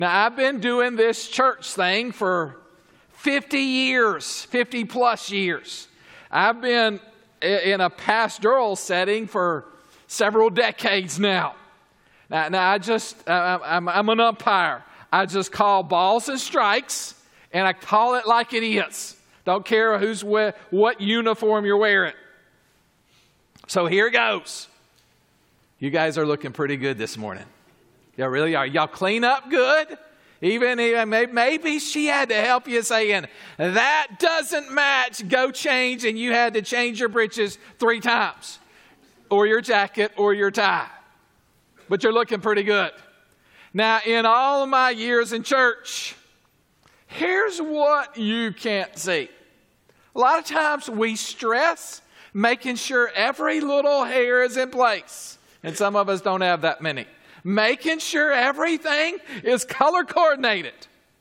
Now, I've been doing this church thing for 50 years, 50 plus years. I've been in a pastoral setting for several decades now. Now I'm an umpire. I just call balls and strikes, and I call it like it is. Don't care what uniform you're wearing. So here it goes. You guys are looking pretty good this morning. Y'all really are. Y'all clean up good. Even maybe she had to help you saying, that doesn't match, go change, and you had to change your breeches 3 times. Or your jacket or your tie. But you're looking pretty good. Now, in all of my years in church, here's what you can't see. A lot of times we stress making sure every little hair is in place. And some of us don't have that many. Making sure everything is color coordinated.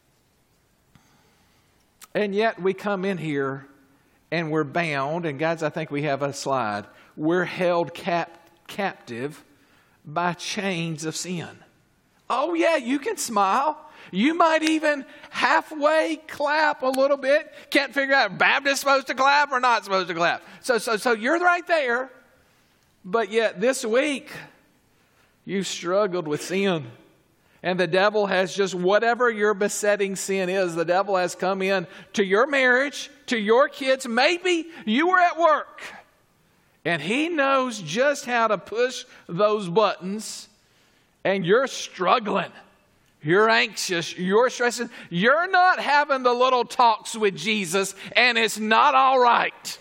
And yet we come in here and we're bound. And guys, I think we have a slide. We're held captive by chains of sin. Oh yeah, you can smile. You might even halfway clap a little bit. Can't figure out if Baptist supposed to clap or not supposed to clap. So you're right there. But yet this week, you've struggled with sin. And the devil has just, whatever your besetting sin is, the devil has come in to your marriage, to your kids. Maybe you were at work. And he knows just how to push those buttons. And you're struggling. You're anxious. You're stressing. You're not having the little talks with Jesus. And it's not all right.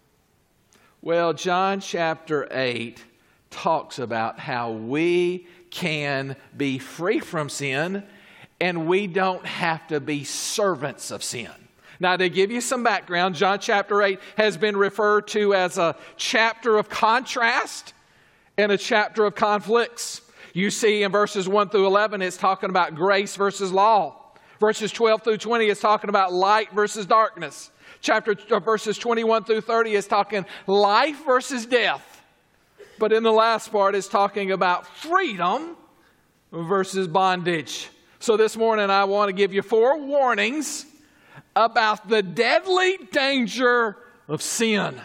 Well, John chapter 8 talks about how we can be free from sin. And we don't have to be servants of sin. Now, to give you some background, John chapter 8 has been referred to as a chapter of contrast and a chapter of conflicts. You see in verses 1 through 11, it's talking about grace versus law. Verses 12 through 20 is talking about light versus darkness. Verses 21 through 30 is talking life versus death. But in the last part, it's talking about freedom versus bondage. So this morning, I want to give you 4 warnings about the deadly danger of sin.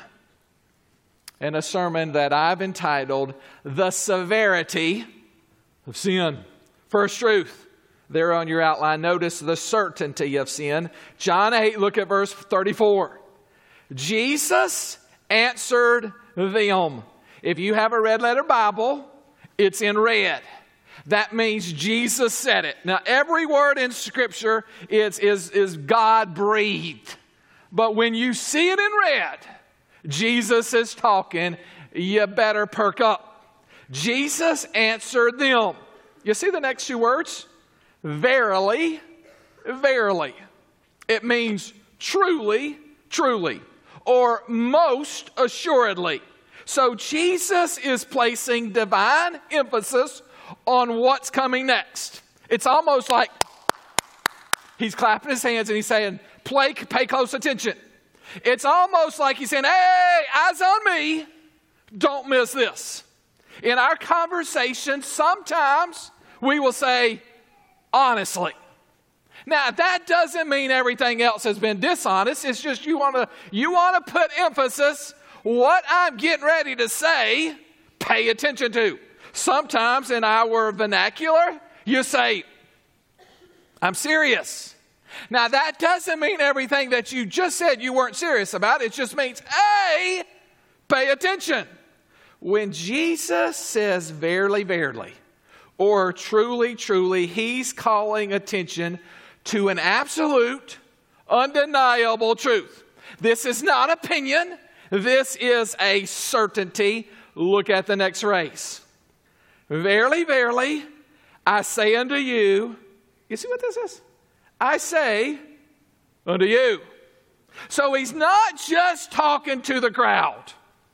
And a sermon that I've entitled, The Severity of Sin. First truth, there on your outline, notice the certainty of sin. John 8, look at verse 34. Jesus answered them. If you have a red letter Bible, it's in red. That means Jesus said it. Now, every word in Scripture is God-breathed. But when you see it in red, Jesus is talking, you better perk up. Jesus answered them. You see the next 2 words? Verily, verily. It means truly, truly, or most assuredly. So Jesus is placing divine emphasis on what's coming next. It's almost like he's clapping his hands and he's saying, pay close attention. It's almost like he's saying, hey, eyes on me. Don't miss this. In our conversation, sometimes we will say, honestly. Now, that doesn't mean everything else has been dishonest. It's just you want to put emphasis, what I'm getting ready to say, pay attention to. Sometimes in our vernacular, you say, I'm serious. Now, that doesn't mean everything that you just said you weren't serious about. It just means, hey, pay attention. When Jesus says verily, verily, or truly, truly, he's calling attention to an absolute, undeniable truth. This is not opinion. This is a certainty. Look at the next phrase. Verily, verily, I say unto you. You see what this is? I say unto you. So he's not just talking to the crowd.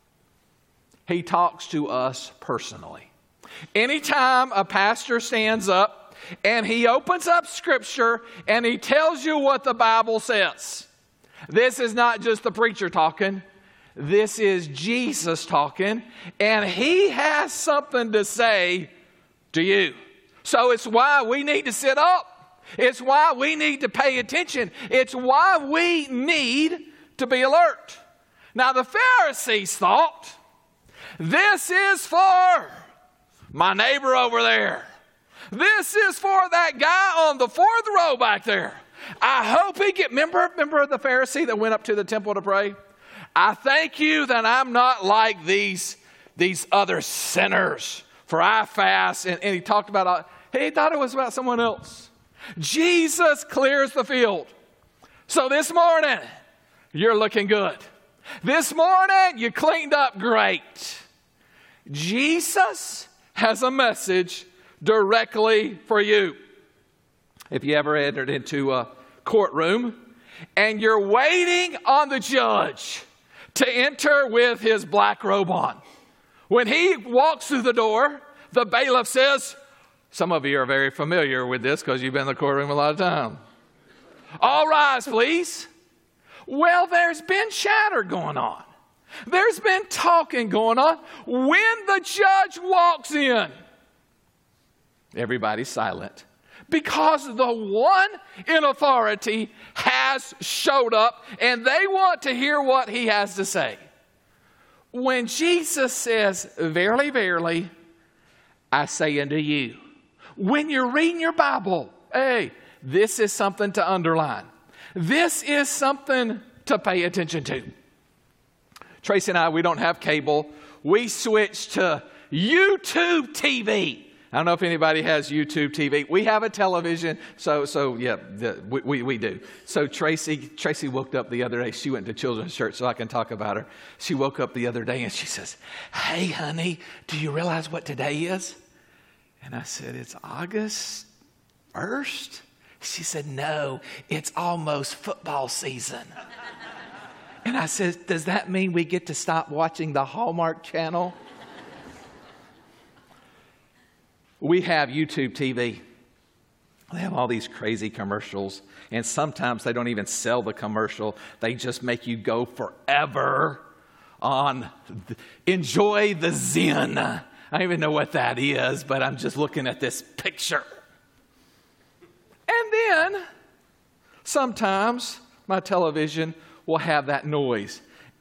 He talks to us personally. Anytime a pastor stands up and he opens up Scripture and he tells you what the Bible says, this is not just the preacher talking. This is Jesus talking, and he has something to say to you. So it's why we need to sit up. It's why we need to pay attention. It's why we need to be alert. Now the Pharisees thought, this is for my neighbor over there. This is for that guy on the fourth row back there. I hope he remember the Pharisee that went up to the temple to pray? I thank you that I'm not like these other sinners, for I fast. And he talked about, he thought it was about someone else. Jesus clears the field. So this morning, you're looking good. This morning, you cleaned up great. Jesus has a message directly for you. If you ever entered into a courtroom and you're waiting on the judge to enter with his black robe on, when he walks through the door, the bailiff says, some of you are very familiar with this because you've been in the courtroom a lot of time. All rise, please. Well, there's been chatter going on. There's been talking going on. When the judge walks in, everybody's silent because the one in authority has showed up and they want to hear what he has to say. When Jesus says, verily, verily, I say unto you, when you're reading your Bible, hey, this is something to underline. This is something to pay attention to. Tracy and I, we don't have cable. We switched to YouTube TV. I don't know if anybody has YouTube TV. We have a television, so yeah, we do. So Tracy woke up the other day. She went to children's church, so I can talk about her. She woke up the other day and she says, hey, honey, do you realize what today is? And I said, it's August 1st. She said, no, it's almost football season. And I said, does that mean we get to stop watching the Hallmark Channel? We have YouTube TV. They have all these crazy commercials. And sometimes they don't even sell the commercial. They just make you go forever on enjoy the Zen. I don't even know what that is, but I'm just looking at this picture. And then sometimes my television will have that noise.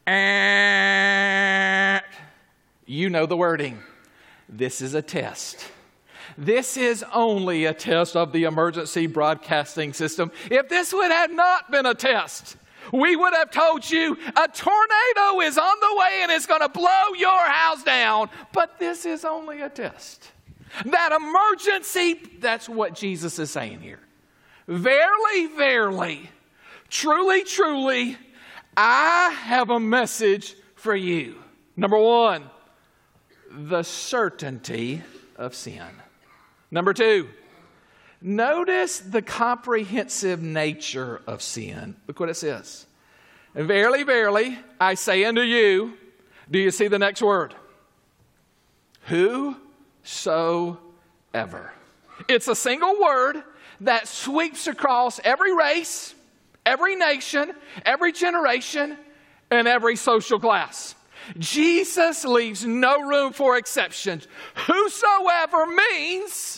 You know the wording. This is a test. This is only a test of the emergency broadcasting system. If this would have not been a test, we would have told you a tornado is on the way and it's going to blow your house down. But this is only a test. That emergency, that's what Jesus is saying here. Verily, verily, truly, truly, I have a message for you. Number one, the certainty of sin. Number two, notice the comprehensive nature of sin. Look what it says. Verily, verily, I say unto you, do you see the next word? Whosoever. It's a single word that sweeps across every race, every nation, every generation, and every social class. Jesus leaves no room for exceptions. Whosoever means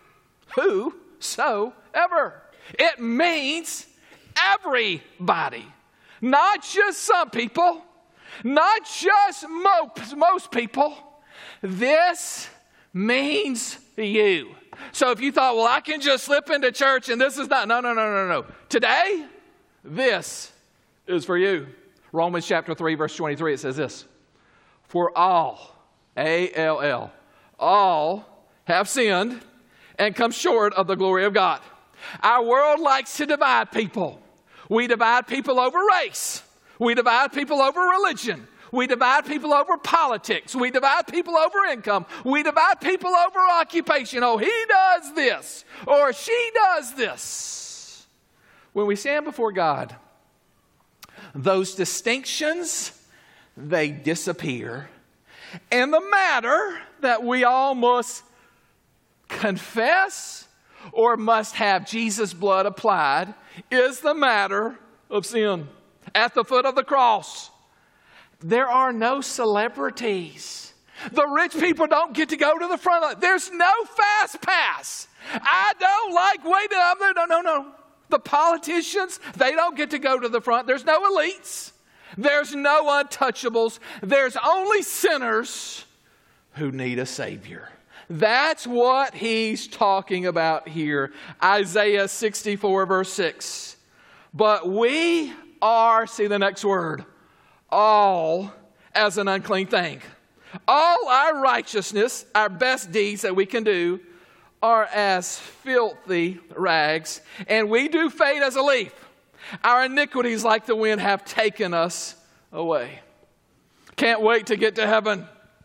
whosoever. It means everybody. Not just some people. Not just most people. This means you. So if you thought, well, I can just slip into church and this is not. No. Today, this is for you. Romans chapter 3, verse 23, it says this. For all, A-L-L, all have sinned and come short of the glory of God. Our world likes to divide people. We divide people over race. We divide people over religion. We divide people over politics. We divide people over income. We divide people over occupation. Oh, he does this or she does this. When we stand before God, those distinctions, they disappear. And the matter that we all must confess or must have Jesus' blood applied is the matter of sin. At the foot of the cross, there are no celebrities. The rich people don't get to go to the front. There's no fast pass. I don't like waiting. No. The politicians, they don't get to go to the front. There's no elites. There's no untouchables. There's only sinners who need a Savior. That's what he's talking about here. Isaiah 64 verse 6. But we are, see the next word, all as an unclean thing. All our righteousness, our best deeds that we can do, are as filthy rags, and we do fade as a leaf. Our iniquities, like the wind, have taken us away. Can't wait to get to heaven.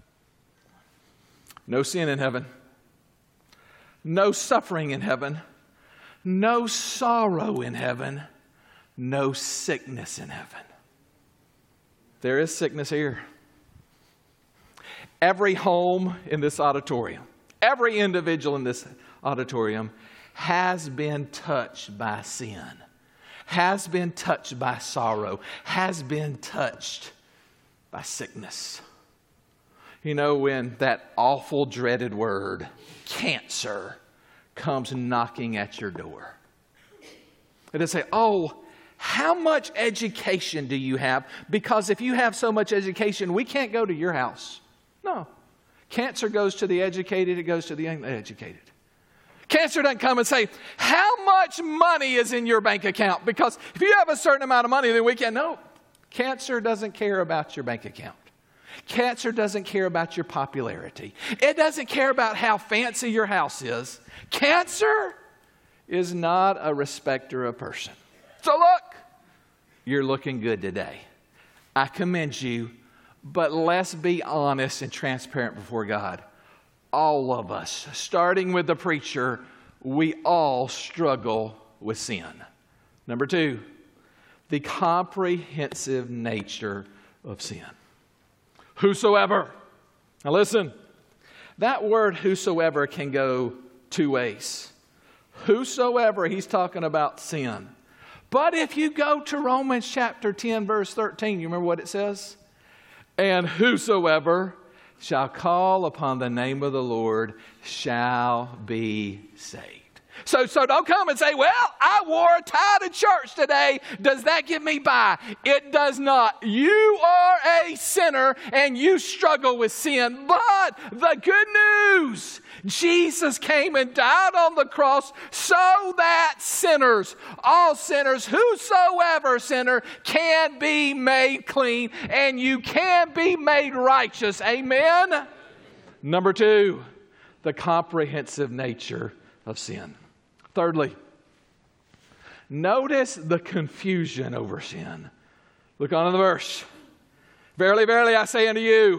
No sin in heaven. No suffering in heaven. No sorrow in heaven. No sickness in heaven. There is sickness here. Every home in this auditorium, every individual in this auditorium has been touched by sin, has been touched by sorrow, has been touched by sickness. You know, when that awful, dreaded word, cancer, comes knocking at your door. It'll say, oh, how much education do you have? Because if you have so much education, we can't go to your house. No. Cancer goes to the educated, it goes to the uneducated. Cancer doesn't come and say, how much money is in your bank account? Because if you have a certain amount of money, then we can. No. Cancer doesn't care about your bank account. Cancer doesn't care about your popularity. It doesn't care about how fancy your house is. Cancer is not a respecter of person. So look, you're looking good today. I commend you, but let's be honest and transparent before God. All of us, starting with the preacher, we all struggle with sin. Number 2, the comprehensive nature of sin. Whosoever. Now listen, that word whosoever can go 2 ways. Whosoever, he's talking about sin. But if you go to Romans chapter 10, verse 13, you remember what it says? And whosoever shall call upon the name of the Lord shall be saved. So don't come and say, well, I wore a tie to church today. Does that get me by? It does not. You are a sinner and you struggle with sin. But the good news, Jesus came and died on the cross so that sinners, all sinners, whosoever sinner, can be made clean and you can be made righteous. Amen? Number 2, the comprehensive nature of sin. Thirdly, notice the confusion over sin. Look on in the verse. Verily, verily, I say unto you,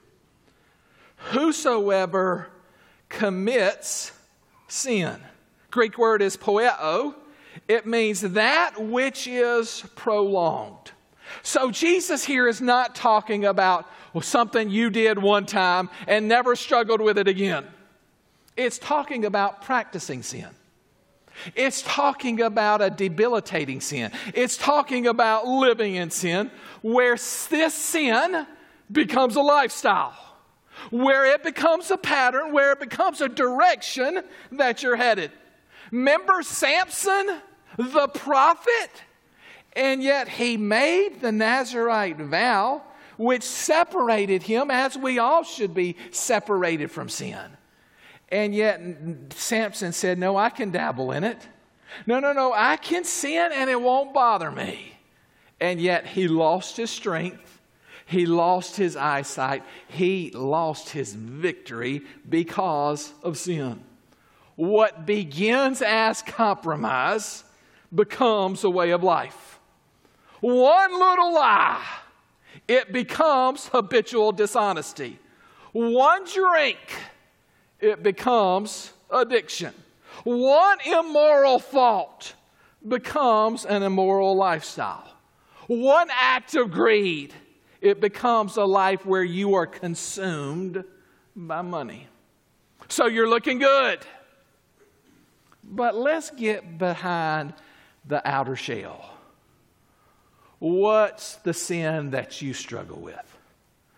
whosoever commits sin. Greek word is poieo. It means that which is prolonged. So Jesus here is not talking about something you did one time and never struggled with it again. It's talking about practicing sin. It's talking about a debilitating sin. It's talking about living in sin, where this sin becomes a lifestyle, where it becomes a pattern, where it becomes a direction that you're headed. Remember Samson, the prophet? And yet he made the Nazirite vow, which separated him, as we all should be separated from sin. And yet Samson said, no, I can dabble in it. No, I can sin and it won't bother me. And yet he lost his strength. He lost his eyesight. He lost his victory because of sin. What begins as compromise becomes a way of life. One little lie, it becomes habitual dishonesty. One drink, it becomes addiction. One immoral thought becomes an immoral lifestyle. One act of greed, it becomes a life where you are consumed by money. So you're looking good. But let's get behind the outer shell. What's the sin that you struggle with?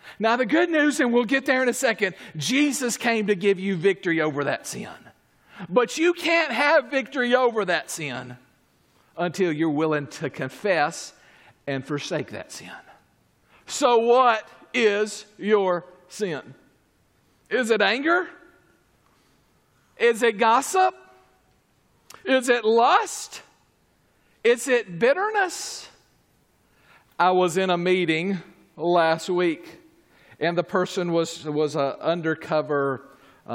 Now the good news, and we'll get there in a second, Jesus came to give you victory over that sin. But you can't have victory over that sin until you're willing to confess and forsake that sin. So what is your sin? Is it anger? Is it gossip? Is it lust? Is it bitterness? I was in a meeting last week, and the person was an undercover.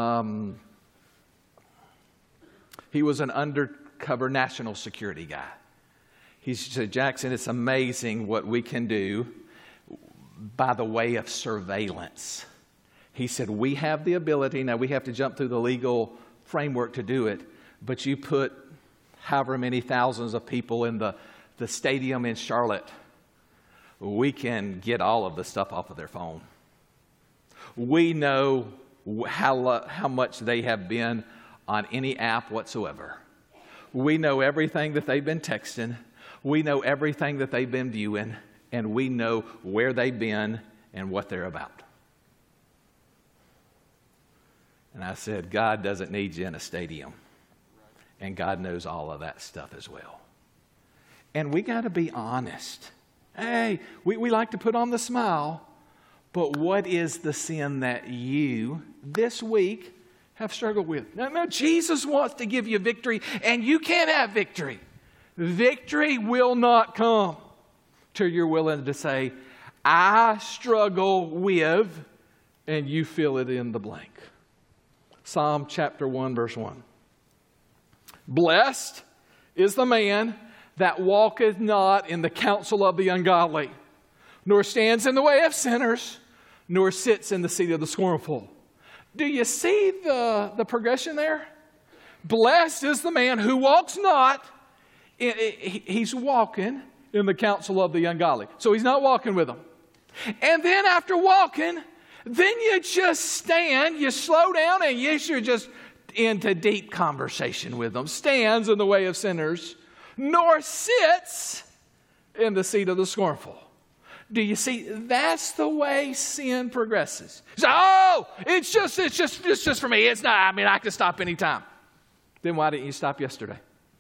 He was an undercover national security guy. He said, Jackson, it's amazing what we can do by the way of surveillance. He said, we have the ability, now we have to jump through the legal framework to do it, but you put however many thousands of people in the stadium in Charlotte, we can get all of the stuff off of their phone. We know how much they have been on any app whatsoever. We know everything that they've been texting. We know everything that they've been viewing. And we know where they've been and what they're about. And I said, God doesn't need you in a stadium. And God knows all of that stuff as well. And we got to be honest. Hey, we like to put on the smile. But what is the sin that you, this week, have struggled with? No, Jesus wants to give you victory, and you can't have victory. Victory will not come till you're willing to say, I struggle with, and you fill it in the blank. Psalm chapter 1, verse 1. Blessed is the man that walketh not in the counsel of the ungodly, nor stands in the way of sinners, nor sits in the seat of the scornful. Do you see the progression there? Blessed is the man who walks not. He's walking in the counsel of the ungodly. So he's not walking with them. And then after walking, then you just stand, you slow down, and you're just into deep conversation with them. Stands in the way of sinners, nor sits in the seat of the scornful. Do you see? That's the way sin progresses. So, it's just for me. It's not. I mean, I can stop anytime. Then why didn't you stop yesterday?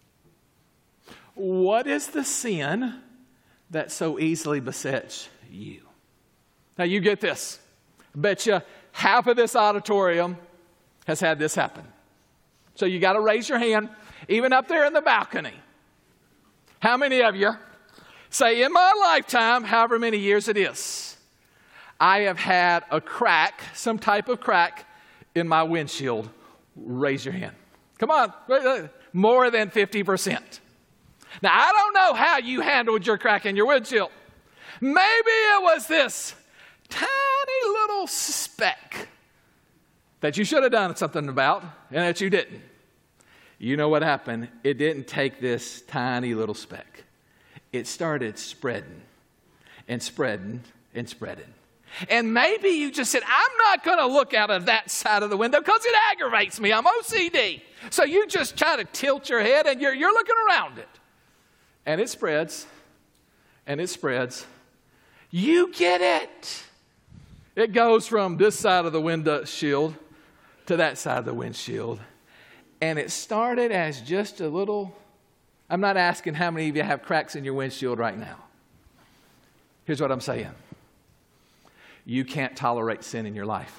What is the sin that so easily besets you? Now you get this. I bet you half of this auditorium has had this happen. So you got to raise your hand, even up there in the balcony. How many of you say, in my lifetime, however many years it is, I have had a crack, some type of crack in my windshield? Raise your hand. Come on, more than 50%. Now, I don't know how you handled your crack in your windshield. Maybe it was this tiny little speck that you should have done something about and that you didn't. You know what happened? It didn't take this tiny little speck. It started spreading and spreading and spreading. And maybe you just said, I'm not going to look out of that side of the window because it aggravates me. I'm OCD. So you just try to tilt your head and you're looking around it. And it spreads. And it spreads. You get it. It goes from this side of the windshield to that side of the windshield. And it started as just a little... I'm not asking how many of you have cracks in your windshield right now. Here's what I'm saying. You can't tolerate sin in your life.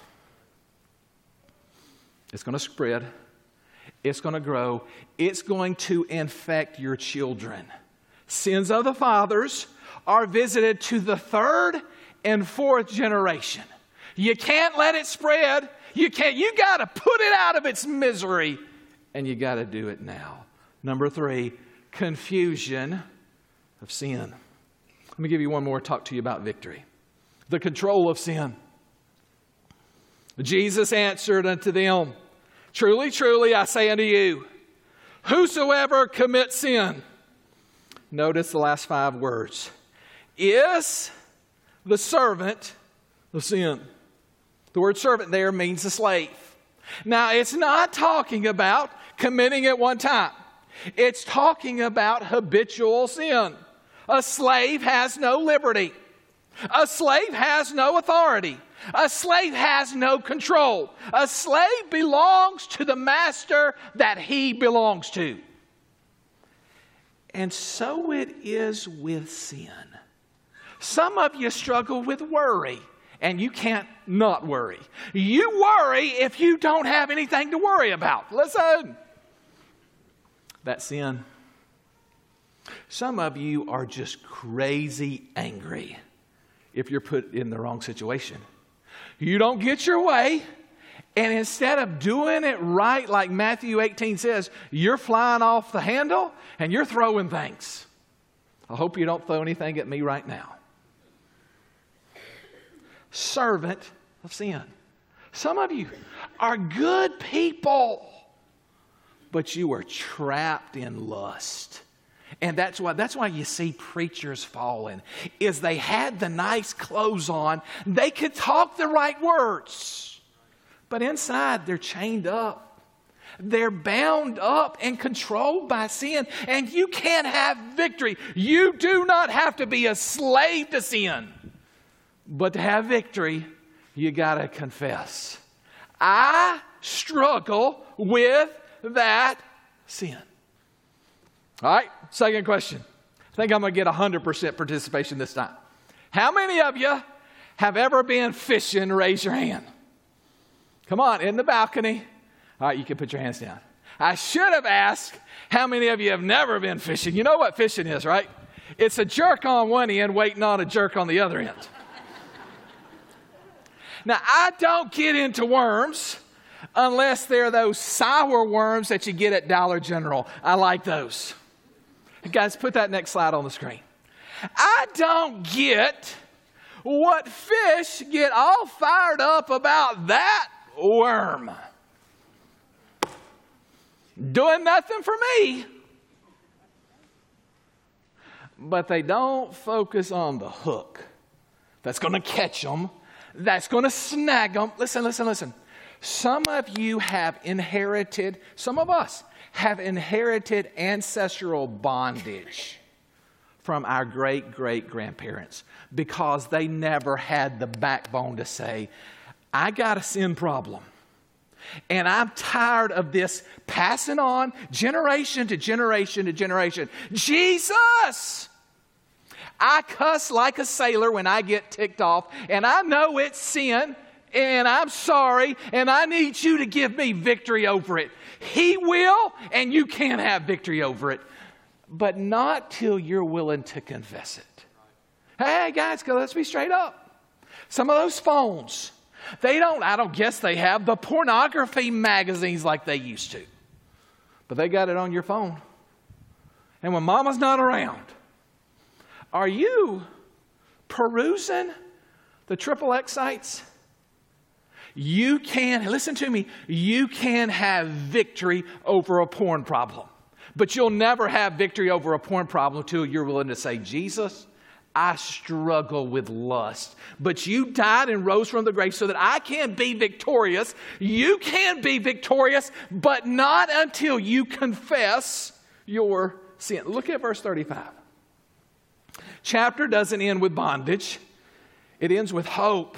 It's going to spread. It's going to grow. It's going to infect your children. Sins of the fathers are visited to the third and fourth generation. You can't let it spread. You got to put it out of its misery. And you got to do it now. Number 3, confusion of sin. Let me give you one more, talk to you about victory. The control of sin. Jesus answered unto them, Truly, truly, I say unto you, whosoever commits sin, notice the last 5 words, is the servant of sin. The word servant there means a slave. Now, it's not talking about committing it one time. It's talking about habitual sin. A slave has no liberty. A slave has no authority. A slave has no control. A slave belongs to the master that he belongs to. And so it is with sin. Some of you struggle with worry, and you can't not worry. You worry if you don't have anything to worry about. Listen. That's sin. Some of you are just crazy angry if you're put in the wrong situation. You don't get your way, and instead of doing it right like Matthew 18 says, you're flying off the handle and you're throwing things. I hope you don't throw anything at me right now. Servant of sin. Some of you are good people, but you are trapped in lust. And that's why you see preachers falling, is they had the nice clothes on. They could talk the right words. But inside, they're chained up. They're bound up and controlled by sin. And you can't have victory. You do not have to be a slave to sin. But to have victory, you got to confess. I struggle with that sin. All right, second question. I think I'm going to get 100% participation this time. How many of you have ever been fishing? Raise your hand. Come on, in the balcony. All right, you can put your hands down. I should have asked how many of you have never been fishing. You know what fishing is, right? It's a jerk on one end waiting on a jerk on the other end. Now, I don't get into worms unless they're those sour worms that you get at Dollar General. I like those. Guys, put that next slide on the screen. I don't get what fish get all fired up about that worm. Doing nothing for me. But they don't focus on the hook that's going to catch them, that's going to snag them. Listen. Some of you have inherited, some of us have inherited ancestral bondage from our great-great-grandparents because they never had the backbone to say, I got a sin problem. And I'm tired of this passing on generation to generation to generation. Jesus! I cuss like a sailor when I get ticked off, and I know it's sin, and I'm sorry, and I need you to give me victory over it. He will, and you can't have victory over it. But not till you're willing to confess it. Hey, guys, let's be straight up. Some of those phones, I don't guess they have the pornography magazines like they used to. But they got it on your phone. And when mama's not around, are you perusing the XXX sites? You can, listen to me, you can have victory over a porn problem. But you'll never have victory over a porn problem until you're willing to say, Jesus, I struggle with lust. But you died and rose from the grave so that I can be victorious. You can be victorious, but not until you confess your sin. Look at verse 35. Chapter doesn't end with bondage. It ends with hope.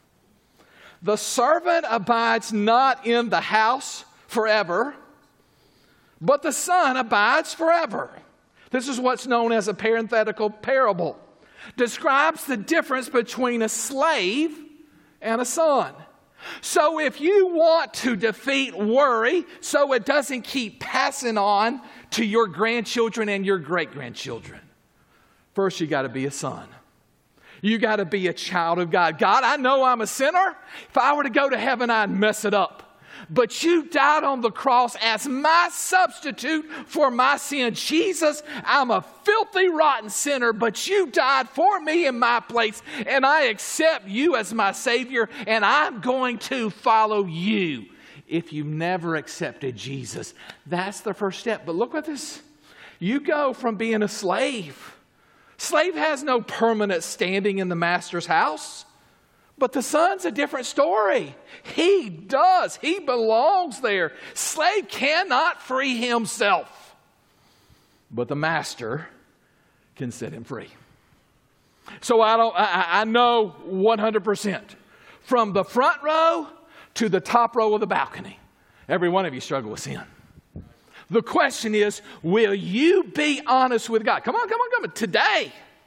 The servant abides not in the house forever, but the son abides forever. This is what's known as a parenthetical parable. Describes the difference between a slave and a son. So if you want to defeat worry so it doesn't keep passing on to your grandchildren and your great-grandchildren, first you got to be a son. You got to be a child of God. God, I know I'm a sinner. If I were to go to heaven, I'd mess it up. But you died on the cross as my substitute for my sin. Jesus, I'm a filthy, rotten sinner, but you died for me in my place, and I accept you as my Savior, and I'm going to follow you. If you've never accepted Jesus, that's the first step. But look at this. You go from being a slave. Slave has no permanent standing in the master's house. But the son's a different story. He does. He belongs there. Slave cannot free himself. But the master can set him free. So I know 100%. From the front row to the top row of the balcony, every one of you struggle with sin. The question is, will you be honest with God? Come on. Today.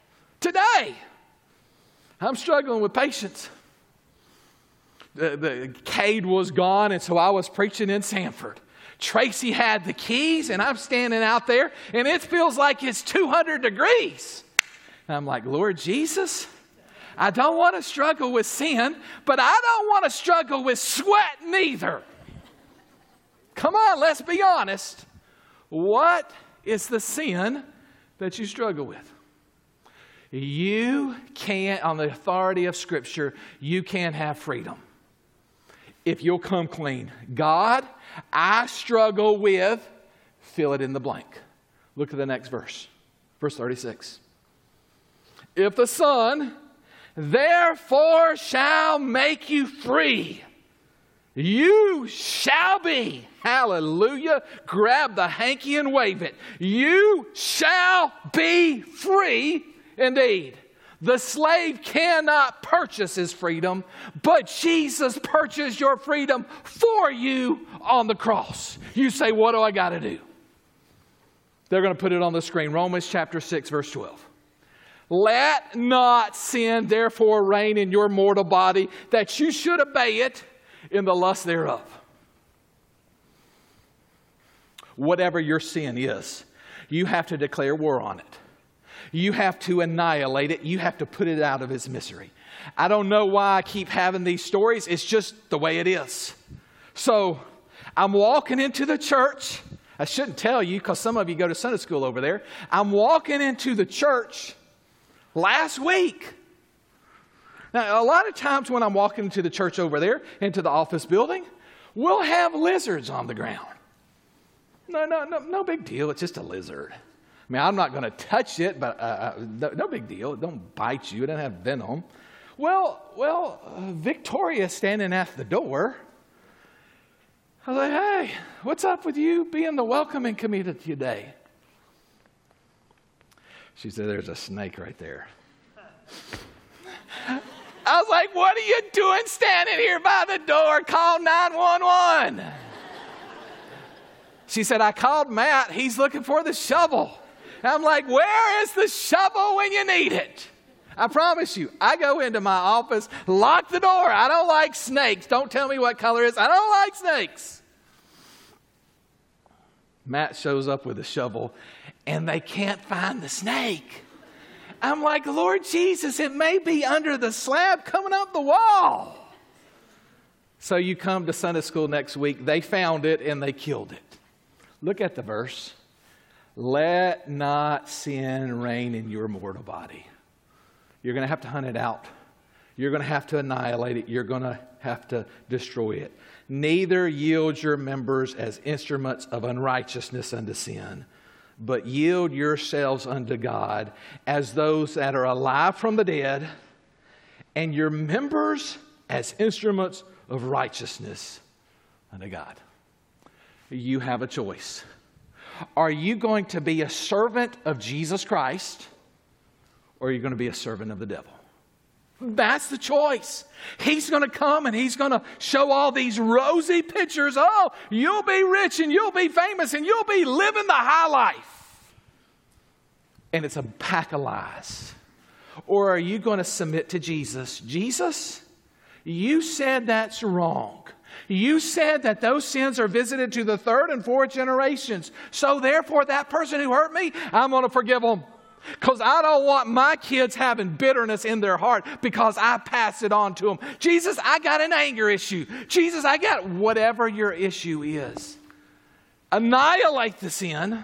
I'm struggling with patience. The Cade was gone, and so I was preaching in Sanford. Tracy had the keys, and I'm standing out there, and it feels like it's 200 degrees. And I'm like, Lord Jesus, I don't want to struggle with sin, but I don't want to struggle with sweat neither. Come on, let's be honest. What is the sin that you struggle with? You can't, on the authority of Scripture, you can't have freedom if you'll come clean. God, I struggle with, fill it in the blank. Look at the next verse. Verse 36. If the Son, therefore, shall make you free, you shall be, hallelujah, grab the hanky and wave it. You shall be free indeed. The slave cannot purchase his freedom, but Jesus purchased your freedom for you on the cross. You say, what do I got to do? They're going to put it on the screen. Romans chapter 6, verse 12. Let not sin therefore reign in your mortal body, that you should obey it in the lust thereof. Whatever your sin is, you have to declare war on it. You have to annihilate it. You have to put it out of its misery. I don't know why I keep having these stories. It's just the way it is. So I'm walking into the church. I shouldn't tell you because some of you go to Sunday school over there. I'm walking into the church last week. Now, a lot of times when I'm walking into the church over there, into the office building, we'll have lizards on the ground. No big deal. It's just a lizard. I mean, I'm not going to touch it, but no big deal. It don't bite you. It doesn't have venom. Well, Victoria's standing at the door. I was like, hey, what's up with you being the welcoming committee today? She said, there's a snake right there. I was like, what are you doing standing here by the door? Call 911. She said, I called Matt. He's looking for the shovel. I'm like, where is the shovel when you need it? I promise you, I go into my office, lock the door. I don't like snakes. Don't tell me what color it is. I don't like snakes. Matt shows up with a shovel, and they can't find the snake. I'm like, Lord Jesus, it may be under the slab coming up the wall. So you come to Sunday school next week. They found it, and they killed it. Look at the verse. Let not sin reign in your mortal body. You're going to have to hunt it out. You're going to have to annihilate it. You're going to have to destroy it. Neither yield your members as instruments of unrighteousness unto sin, but yield yourselves unto God as those that are alive from the dead, and your members as instruments of righteousness unto God. You have a choice. Are you going to be a servant of Jesus Christ, or are you going to be a servant of the devil? That's the choice. He's going to come and he's going to show all these rosy pictures. Oh, you'll be rich and you'll be famous and you'll be living the high life. And it's a pack of lies. Or are you going to submit to Jesus? Jesus, you said that's wrong. You said that those sins are visited to the third and fourth generations. So therefore, that person who hurt me, I'm going to forgive them. Because I don't want my kids having bitterness in their heart because I pass it on to them. Jesus, I got an anger issue. Jesus, I got whatever your issue is. Annihilate the sin.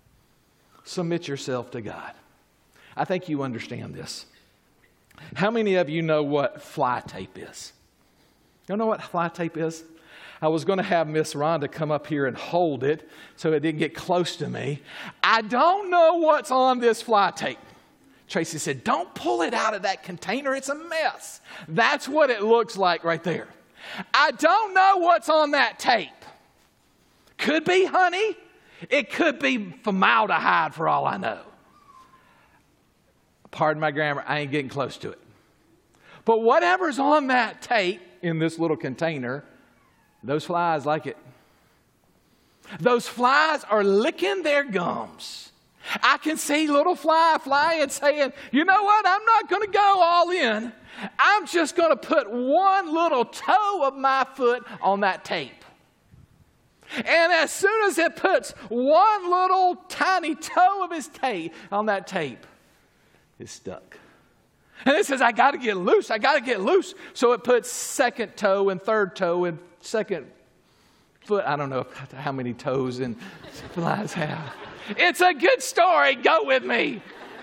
Submit yourself to God. I think you understand this. How many of you know what fly tape is? You know what fly tape is? I was going to have Miss Rhonda come up here and hold it so it didn't get close to me. I don't know what's on this fly tape. Tracy said, don't pull it out of that container. It's a mess. That's what it looks like right there. I don't know what's on that tape. Could be honey. It could be formaldehyde for all I know. Pardon my grammar, I ain't getting close to it. But whatever's on that tape in this little container, those flies like it. Those flies are licking their gums. I can see little fly flying saying, you know what, I'm not going to go all in. I'm just going to put one little toe of my foot on that tape. And as soon as it puts one little tiny toe of his tape on that tape, it's stuck. And it says, I got to get loose. I got to get loose. So it puts second toe and third toe and second foot. I don't know how many toes and flies have. It's a good story. Go with me.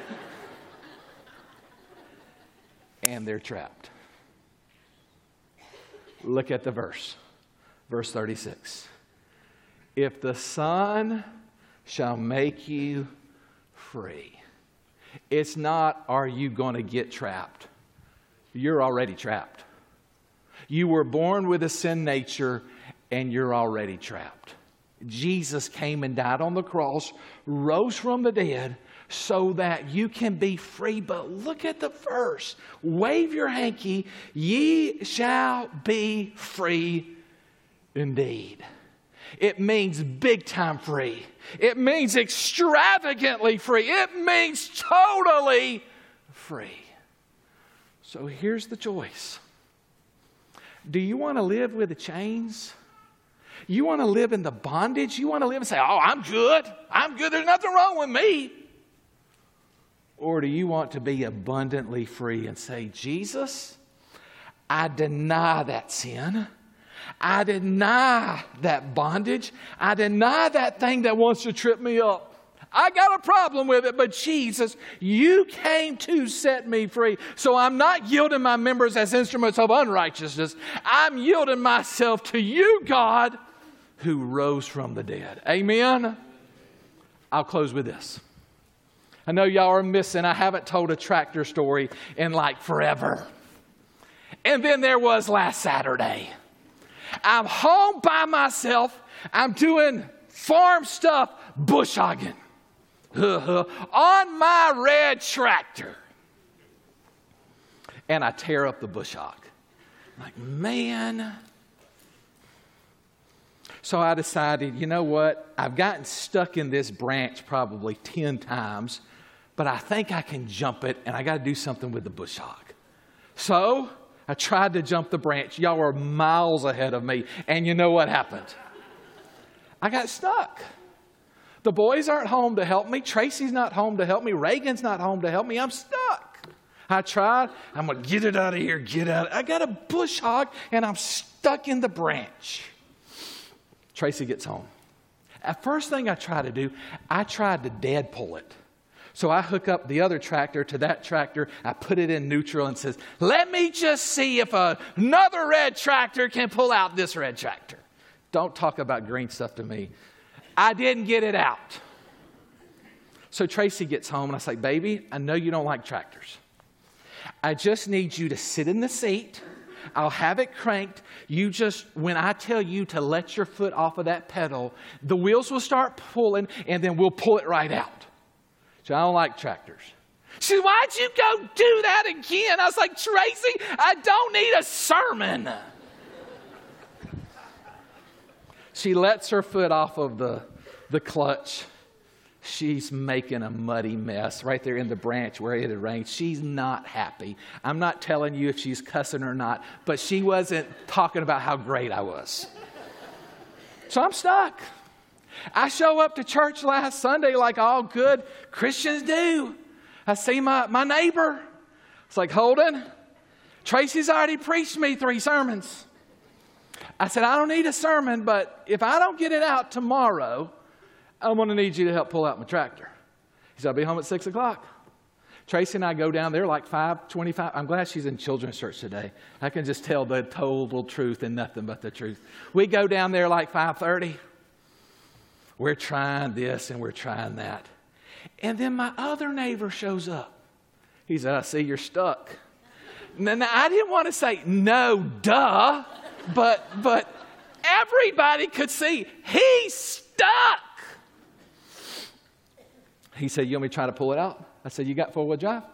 And they're trapped. Look at the verse. Verse 36. If the Son shall make you free. It's not, are you going to get trapped? You're already trapped. You were born with a sin nature and you're already trapped. Jesus came and died on the cross, rose from the dead so that you can be free. But look at the verse. Wave your hanky. Ye shall be free indeed. It means big time free. It means extravagantly free. It means totally free. So here's the choice. Do you want to live with the chains? You want to live in the bondage? You want to live and say, oh, I'm good. I'm good. There's nothing wrong with me. Or do you want to be abundantly free and say, Jesus, I deny that sin. I deny that bondage. I deny that thing that wants to trip me up. I got a problem with it, but Jesus, you came to set me free. So I'm not yielding my members as instruments of unrighteousness. I'm yielding myself to you, God, who rose from the dead. Amen? I'll close with this. I know y'all are missing. I haven't told a tractor story in like forever. And then there was last Saturday. I'm home by myself. I'm doing farm stuff, bush hogging on my red tractor. And I tear up the bush hog. I'm like, man. So I decided, you know what? I've gotten stuck in this branch probably 10 times, but I think I can jump it, and I got to do something with the bush hog. So I tried to jump the branch. Y'all were miles ahead of me. And you know what happened? I got stuck. The boys aren't home to help me. Tracy's not home to help me. Reagan's not home to help me. I'm stuck. I tried. I'm going to get it out of here. Get out. I got a bush hog and I'm stuck in the branch. Tracy gets home. At first thing I tried to do, I tried to dead pull it. So I hook up the other tractor to that tractor. I put it in neutral and says, let me just see if another red tractor can pull out this red tractor. Don't talk about green stuff to me. I didn't get it out. So Tracy gets home and I say, baby, I know you don't like tractors. I just need you to sit in the seat. I'll have it cranked. You just, when I tell you to let your foot off of that pedal, the wheels will start pulling and then we'll pull it right out. So I don't like tractors. She said, why'd you go do that again? I was like, Tracy, I don't need a sermon. She lets her foot off of the clutch. She's making a muddy mess right there in the branch where it had rained. She's not happy. I'm not telling you if she's cussing or not, but she wasn't talking about how great I was. So I'm stuck. I show up to church last Sunday like all good Christians do. I see my neighbor. It's like, Holden, Tracy's already preached me 3 sermons. I said, I don't need a sermon, but if I don't get it out tomorrow, I'm going to need you to help pull out my tractor. He said, I'll be home at 6 o'clock. Tracy and I go down there like 5:25. I'm glad she's in children's church today. I can just tell the total truth and nothing but the truth. We go down there like 5:30. We're trying this and we're trying that. And then my other neighbor shows up. He said, I see you're stuck. Now, I didn't want to say, no, duh. But everybody could see he's stuck. He said, you want me to try to pull it out? I said, you got 4-wheel drive?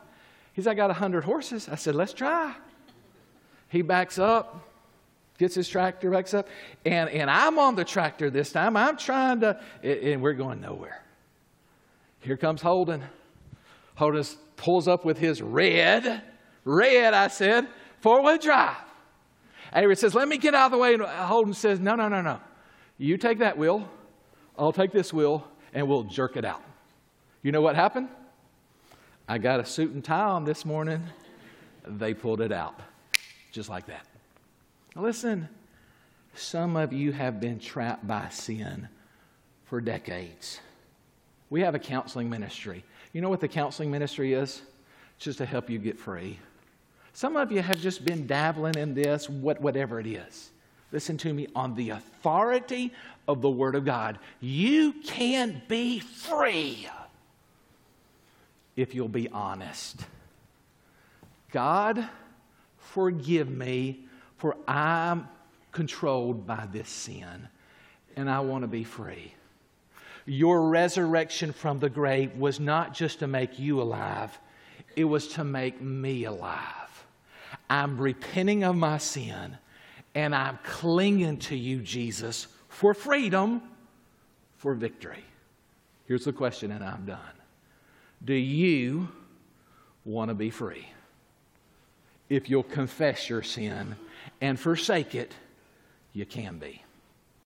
He said, I got 100 horses. I said, let's try. He backs up, gets his tractor, backs up, and I'm on the tractor this time. I'm trying to, and we're going nowhere. Here comes Holden. Holden pulls up with his red, I said, four-wheel drive. Avery says, let me get out of the way. And Holden says, no. You take that wheel, I'll take this wheel, and we'll jerk it out. You know what happened? I got a suit and tie on this morning. They pulled it out. Just like that. Now listen, some of you have been trapped by sin for decades. We have a counseling ministry. You know what the counseling ministry is? It's just to help you get free. Some of you have just been dabbling in this, whatever it is. Listen to me, on the authority of the Word of God, you can be free if you'll be honest. God, forgive me, for I'm controlled by this sin, and I want to be free. Your resurrection from the grave was not just to make you alive, it was to make me alive. I'm repenting of my sin, and I'm clinging to you, Jesus, for freedom, for victory. Here's the question, and I'm done. Do you want to be free? If you'll confess your sin and forsake it, you can be.